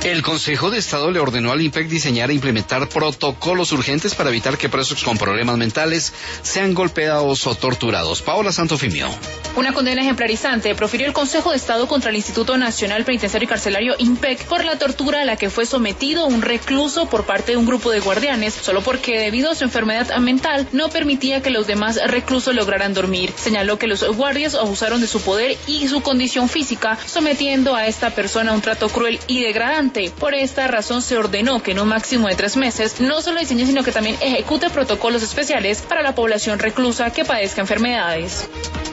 El Consejo de Estado le ordenó al IMPEC diseñar e implementar protocolos urgentes para evitar que presos con problemas mentales sean golpeados o torturados. Paola Santofimio. Una condena ejemplarizante profirió el Consejo de Estado contra el Instituto Nacional Penitenciario y Carcelario IMPEC por la tortura a la que fue sometido un recluso por parte de un grupo de guardianes, solo porque debido a su enfermedad mental no permitía que los demás reclusos lograran dormir. Señaló que los guardias abusaron de su poder y su condición física, sometiendo a esta persona a un trato cruel y degradante. Por esta razón se ordenó que en un máximo de 3 meses no solo diseñe sino que también ejecute protocolos especiales para la población reclusa que padezca enfermedades.